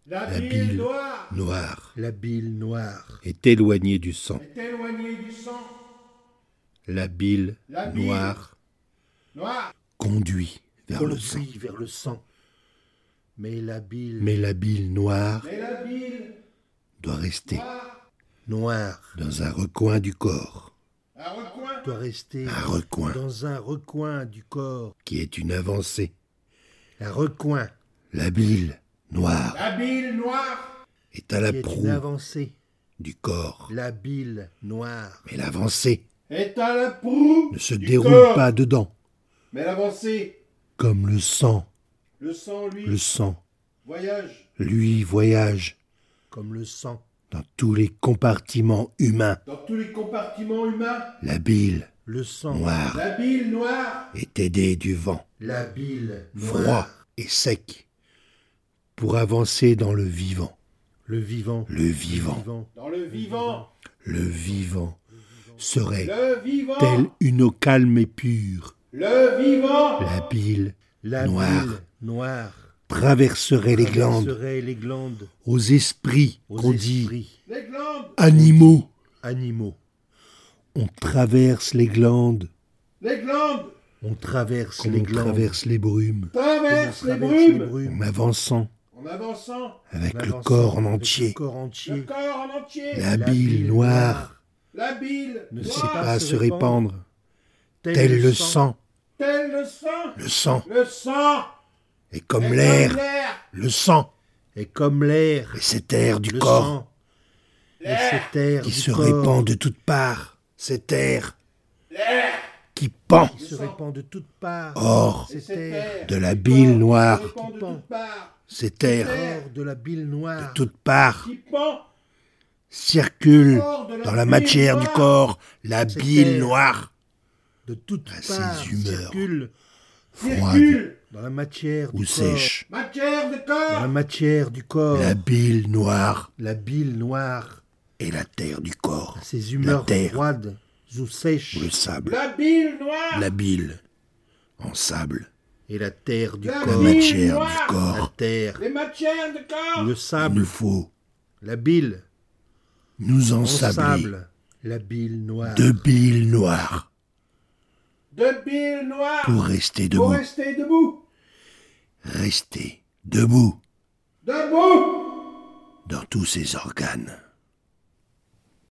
La bile noire La bile noire est éloignée du sang. est éloignée du sang. La bile La bile noire noire conduit vers le sang. conduit vers le sang. Mais la bile Mais la bile noire mais la bile doit rester noire, noire dans un recoin du corps, un recoin, doit rester un recoin dans un recoin du corps. qui est une avancée. Un recoin La bile noire la bile noire, est à la qui est une proue avancée. du corps. La bile noire Mais l'avancée est à la proue ne se du déroule corps. pas dedans, Mais l'avancée, comme le sang. le sang, lui, Le sang, voyage lui, voyage comme le sang. dans tous les compartiments humains. dans tous les compartiments humains. La bile Le sang. noire La bile noire est aidée du vent, La bile froid noire. et sec, pour avancer dans le vivant. Le vivant. Le vivant, dans le vivant. le vivant serait Le vivant. telle une eau calme et pure. Le vivant. La bile La noire bile noire. traverserait les glandes Traverserait les glandes. aux esprits Aux qu'on dit esprits. Les glandes. animaux. Animaux. On traverse les glandes Les glandes. On traverse comme les on glandes. traverse les brumes, Traversent On les traverse les brumes. en avançant En avançant. avec En le avançant corps en avec entier. Le corps Le entier. corps en entier. La bile noire La bile ne ne sait sait noire. pas se répandre, Tel tel le sang. Tel le sang. Le sang Le sang. est comme est l'air. comme l'air. Le sang Et comme l'air. est cet air du Le corps sang. Et L'air. cet air qui du se corps répand de toutes parts. Cet air L'air. qui pend qui se répand de toutes parts. hors Et Cet cet air air. de la qui bile pend, noire. qui répand de Qui toutes parts. Cet air hors de la bile noire. de toutes parts Qui pend circule hors de la dans la bile matière du noire. corps. La Cet bile air noire De toutes à ses parts. humeurs. Circule froide Circule. dans la matière du ou corps. sèche. Matière de Dans la corps. matière du corps. La bile noire La bile noire. est la terre du corps. Ses humeurs terre. froides ou sèches. Ou le sable. La bile noire. La bile en sable. Et la terre du La corps. La bile matière noire. du La corps. terre. Les matières de corps. Le Il sable. nous faut La bile. nous En ensabler sable. La bile noire. de bile noire De bile noire. pour rester Pour debout. rester debout. Rester debout Debout. dans tous ses organes.